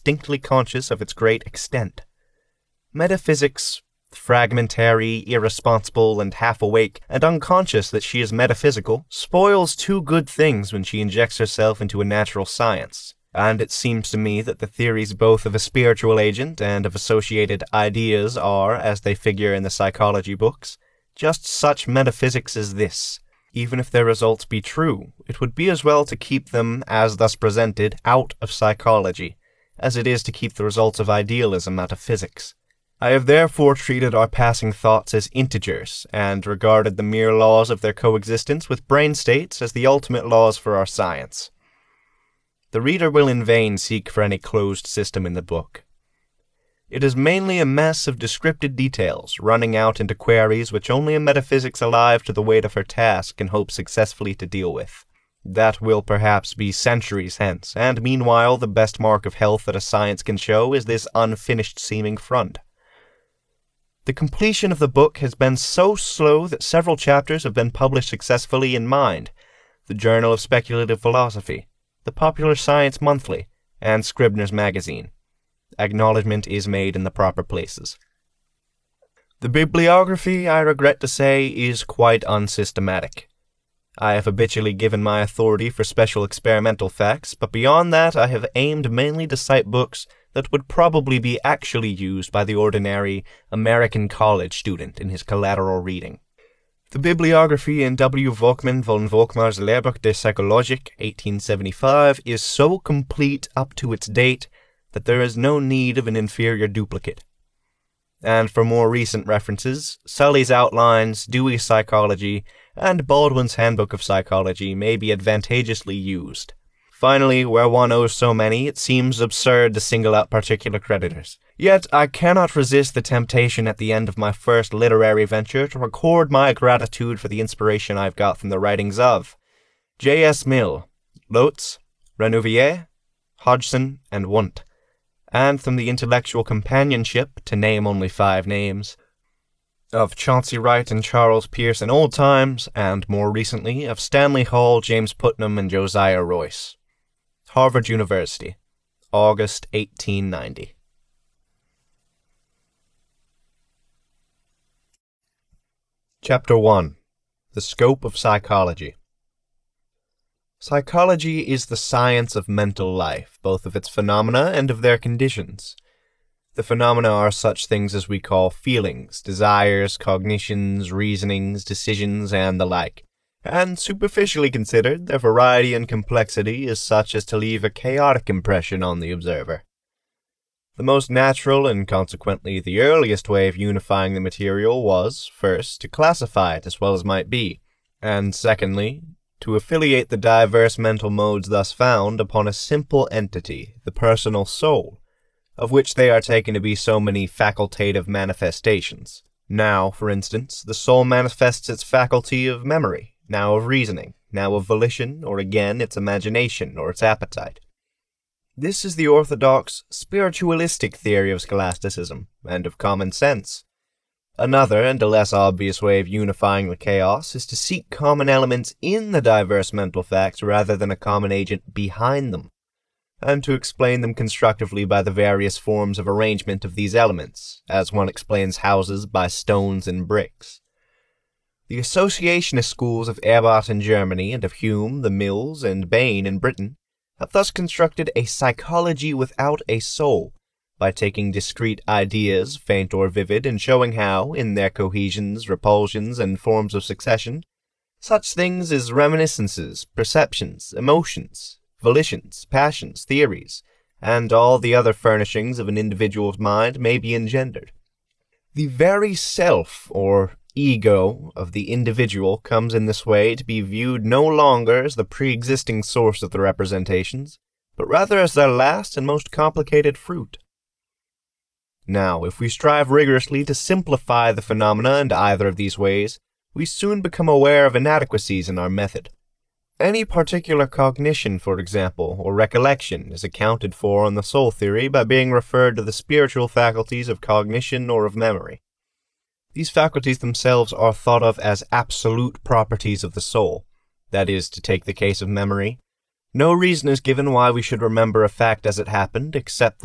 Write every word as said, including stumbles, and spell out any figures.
distinctly conscious of its great extent. Metaphysics, fragmentary, irresponsible, and half-awake, and unconscious that she is metaphysical, spoils two good things when she injects herself into a natural science. And it seems to me that the theories both of a spiritual agent and of associated ideas are, as they figure in the psychology books, just such metaphysics as this. Even if their results be true, it would be as well to keep them, as thus presented, out of psychology, as it is to keep the results of idealism out of physics. I have therefore treated our passing thoughts as integers, and regarded the mere laws of their coexistence with brain states as the ultimate laws for our science. The reader will in vain seek for any closed system in the book. It is mainly a mess of descriptive details, running out into queries which only a metaphysics alive to the weight of her task can hope successfully to deal with. That will perhaps be centuries hence, and meanwhile the best mark of health that a science can show is this unfinished-seeming front. The completion of the book has been so slow that several chapters have been published successfully in Mind, the Journal of Speculative Philosophy, the Popular Science Monthly, and Scribner's Magazine. Acknowledgment is made in the proper places. The bibliography, I regret to say, is quite unsystematic. I have habitually given my authority for special experimental facts, but beyond that I have aimed mainly to cite books that would probably be actually used by the ordinary American college student in his collateral reading. The bibliography in W. Volkmann von Volkmar's Lehrbuch der Psychologik, eighteen seventy-five, is so complete up to its date that there is no need of an inferior duplicate. And for more recent references, Sully's Outlines, Dewey's Psychology, and Baldwin's Handbook of Psychology may be advantageously used. Finally, where one owes so many, it seems absurd to single out particular creditors. Yet I cannot resist the temptation at the end of my first literary venture to record my gratitude for the inspiration I've got from the writings of J S Mill, Lotze, Renouvier, Hodgson, and Wundt, and from the intellectual companionship, to name only five names, of Chauncey Wright and Charles Peirce in old times, and more recently of Stanley Hall, James Putnam, and Josiah Royce. Harvard University, August eighteen ninety. Chapter one. The Scope of Psychology. Psychology is the science of mental life, both of its phenomena and of their conditions. The phenomena are such things as we call feelings, desires, cognitions, reasonings, decisions, and the like, and superficially considered, their variety and complexity is such as to leave a chaotic impression on the observer. The most natural and consequently the earliest way of unifying the material was, first, to classify it as well as might be, and secondly, to affiliate the diverse mental modes thus found upon a simple entity, the personal soul, of which they are taken to be so many facultative manifestations. Now, for instance, the soul manifests its faculty of memory, now of reasoning, now of volition, or again its imagination or its appetite. This is the orthodox, spiritualistic theory of scholasticism, and of common sense. Another, and a less obvious way of unifying the chaos, is to seek common elements in the diverse mental facts rather than a common agent behind them, and to explain them constructively by the various forms of arrangement of these elements, as one explains houses by stones and bricks. The associationist schools of Erbart in Germany and of Hume, the Mills, and Bain in Britain have thus constructed a psychology without a soul, by taking discrete ideas, faint or vivid, and showing how, in their cohesions, repulsions, and forms of succession, such things as reminiscences, perceptions, emotions, volitions, passions, theories, and all the other furnishings of an individual's mind may be engendered. The very self, or ego, of the individual comes in this way to be viewed no longer as the pre-existing source of the representations, but rather as their last and most complicated fruit. Now, if we strive rigorously to simplify the phenomena in either of these ways, we soon become aware of inadequacies in our method. Any particular cognition, for example, or recollection, is accounted for in the soul theory by being referred to the spiritual faculties of cognition or of memory. These faculties themselves are thought of as absolute properties of the soul. That is, to take the case of memory, no reason is given why we should remember a fact as it happened, except